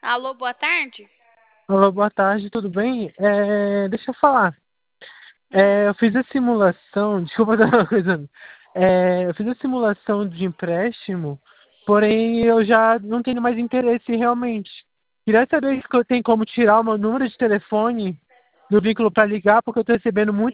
Alô, boa tarde? Olá, boa tarde, tudo bem? Deixa eu falar. Hum. Eu fiz a simulação, desculpa dar coisa. Eu fiz a simulação de empréstimo, porém eu já não tenho mais interesse realmente. Queria saber se eu tenho como tirar o meu número de telefone do vínculo para ligar, porque eu estou recebendo muito